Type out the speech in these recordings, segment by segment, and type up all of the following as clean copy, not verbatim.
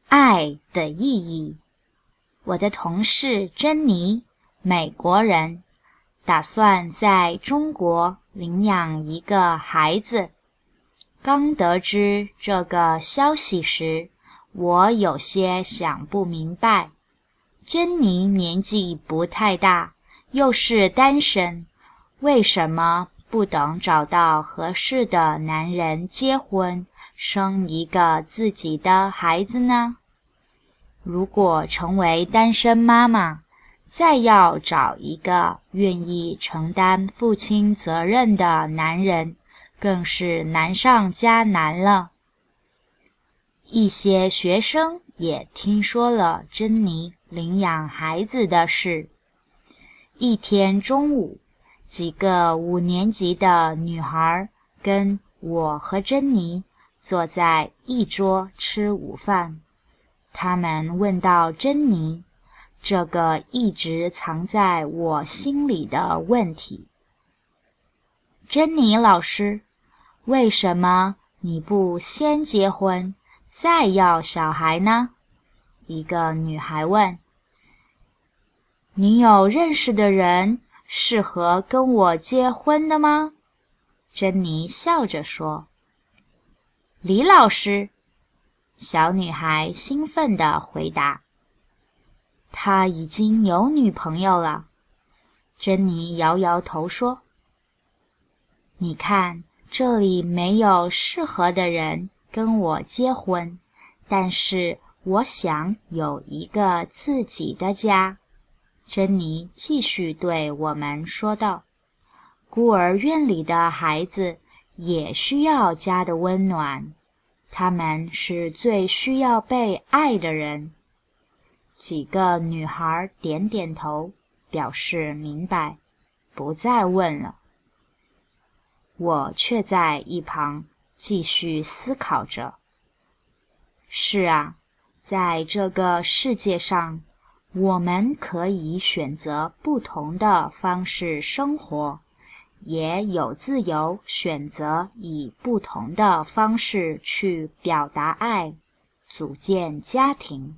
爱的意义。我的同事珍妮，美国人，打算在中国领养一个孩子。刚得知这个消息时，我有些想不明白。珍妮年纪不太大，又是单身，为什么不等找到合适的男人结婚，生一个自己的孩子呢？如果成为单身妈妈，再要找一个愿意承担父亲责任的男人，更是难上加难了。一些学生也听说了珍妮领养孩子的事。一天中午，几个5年级的女孩跟我和珍妮坐在一桌吃午饭。他们问到珍妮这个一直藏在我心里的问题：珍妮老师，为什么你不先结婚，再要小孩呢？一个女孩问。你有认识的人适合跟我结婚的吗？珍妮笑着说。李老师，小女孩兴奋地回答。他已经有女朋友了。珍妮摇摇头说。你看，这里没有适合的人跟我结婚，但是我想有一个自己的家。珍妮继续对我们说道，孤儿院里的孩子也需要家的温暖，他们是最需要被爱的人。几个女孩点点头，表示明白，不再问了。我却在一旁继续思考着。是啊，在这个世界上，我们可以选择不同的方式生活，也有自由选择以不同的方式去表达爱，组建家庭。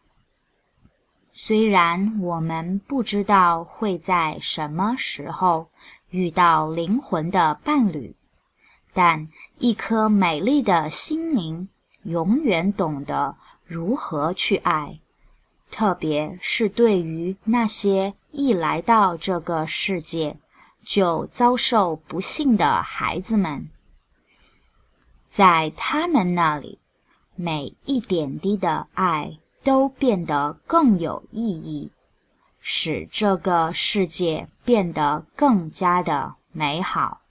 虽然我们不知道会在什么时候遇到灵魂的伴侣，但一颗美丽的心灵永远懂得如何去爱，特别是对于那些一来到这个世界就遭受不幸的孩子们。在他们那里，每一点滴的爱都变得更有意义，使这个世界变得更加的美好。